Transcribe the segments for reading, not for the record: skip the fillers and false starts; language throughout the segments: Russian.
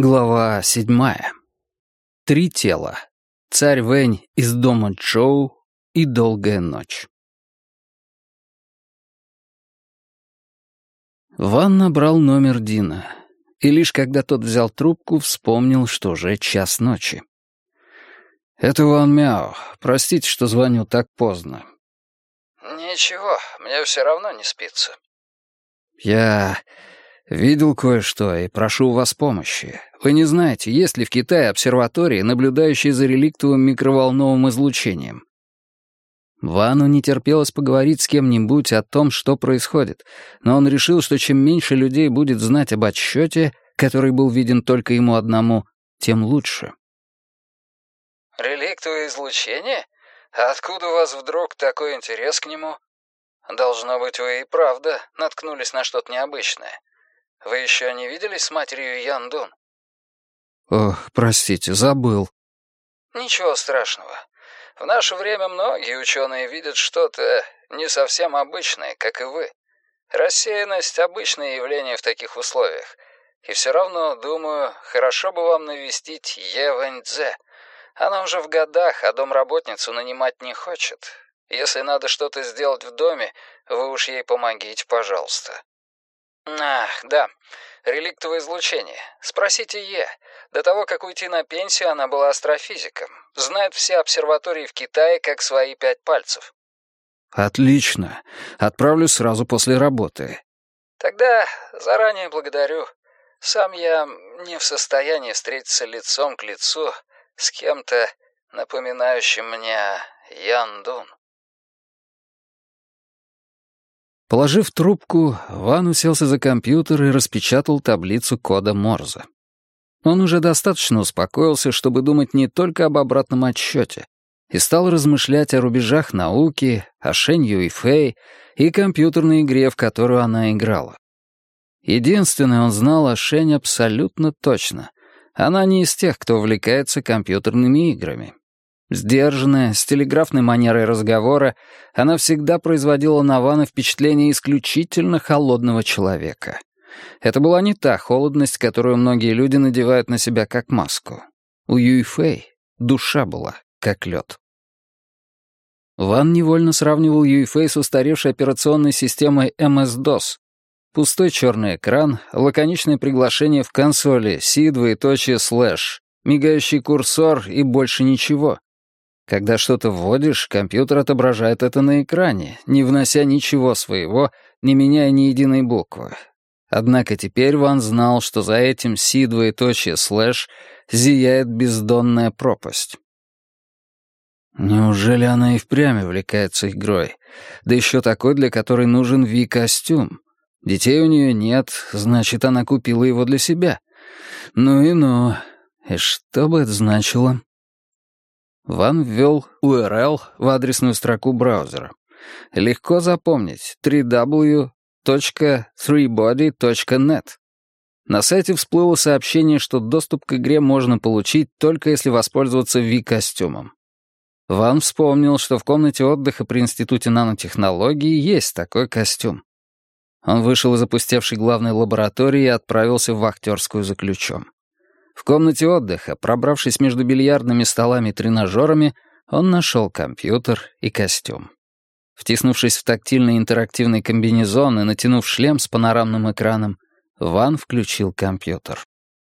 Глава 7. 3 тела. Царь Вэнь из дома Чжоу и долгая ночь. Ван набрал номер Дина, и лишь когда тот взял трубку, вспомнил, что уже час ночи. «Это Ван Мяо. Простите, что звоню так поздно». «Ничего, мне все равно не спится». «Я видел кое-что и прошу у вас помощи. Вы не знаете, есть ли в Китае обсерватории, наблюдающие за реликтовым микроволновым излучением?» Вану не терпелось поговорить с кем-нибудь о том, что происходит, но он решил, что чем меньше людей будет знать об отсчете, который был виден только ему одному, тем лучше. «Реликтовое излучение? А откуда у вас вдруг такой интерес к нему? Должно быть, вы и правда наткнулись на что-то необычное. Вы еще не виделись с матерью Ян Дун?» «Ох, простите, забыл». «Ничего страшного. В наше время многие ученые видят что-то не совсем обычное, как и вы. Рассеянность — обычное явление в таких условиях. И все равно, думаю, хорошо бы вам навестить Е Вэньцзе. Она уже в годах, а домработницу нанимать не хочет. Если надо что-то сделать в доме, вы уж ей помогите, пожалуйста». «Ах, да, реликтовое излучение. Спросите Е. До того, как уйти на пенсию, она была астрофизиком. Знает все обсерватории в Китае, как свои 5 пальцев». «Отлично. Отправлю сразу после работы». «Тогда заранее благодарю. Сам я не в состоянии встретиться лицом к лицу с кем-то, напоминающим мне Ян Дун». Положив трубку, Ван уселся за компьютер и распечатал таблицу кода Морзе. Он уже достаточно успокоился, чтобы думать не только об обратном отсчете, и стал размышлять о рубежах науки, о Шэнь Юйфэй и компьютерной игре, в которую она играла. Единственное, он знал о Шэнь абсолютно точно. Она не из тех, кто увлекается компьютерными играми. Сдержанная, с телеграфной манерой разговора, она всегда производила на Вана впечатление исключительно холодного человека. Это была не та холодность, которую многие люди надевают на себя как маску. У Юйфэй душа была как лед. Ван невольно сравнивал Юйфэй с устаревшей операционной системой MS-DOS. Пустой черный экран, лаконичное приглашение в консоли, C//, мигающий курсор и больше ничего. Когда что-то вводишь, компьютер отображает это на экране, не внося ничего своего, не меняя ни единой буквы. Однако теперь Ван знал, что за этим C// зияет бездонная пропасть. Неужели она и впрямь увлекается игрой? Да еще такой, для которой нужен Ви-костюм. Детей у нее нет, значит, она купила его для себя. Ну и ну. И что бы это значило? Ван ввел URL в адресную строку браузера. Легко запомнить: www.threebody.net. На сайте всплыло сообщение, что доступ к игре можно получить только если воспользоваться Ви-костюмом. Ван вспомнил, что в комнате отдыха при Институте нанотехнологий есть такой костюм. Он вышел из опустевшей главной лаборатории и отправился в вахтерскую за ключом. В комнате отдыха, пробравшись между бильярдными столами и тренажерами, он нашел компьютер и костюм. Втиснувшись в тактильный интерактивный комбинезон и натянув шлем с панорамным экраном, Ван включил компьютер.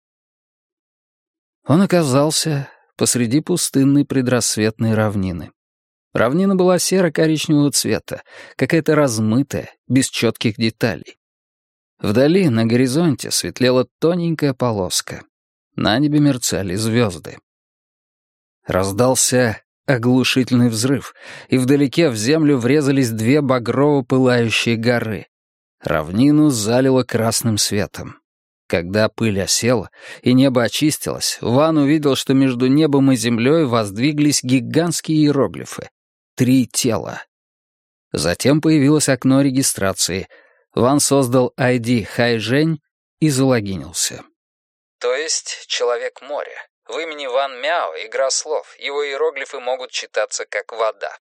Он оказался посреди пустынной предрассветной равнины. Равнина была серо-коричневого цвета, какая-то размытая, без четких деталей. Вдали, на горизонте, светлела тоненькая полоска. На небе мерцали звезды. Раздался оглушительный взрыв, и вдалеке в землю врезались 2 багрово-пылающие горы. Равнину залило красным светом. Когда пыль осела и небо очистилось, Ван увидел, что между небом и землей воздвиглись гигантские иероглифы. 3 тела. Затем появилось окно регистрации. Ван создал ID Хайжэнь и залогинился. То есть Человек-море. В имени Ван Мяо игра слов. Его иероглифы могут читаться как вода.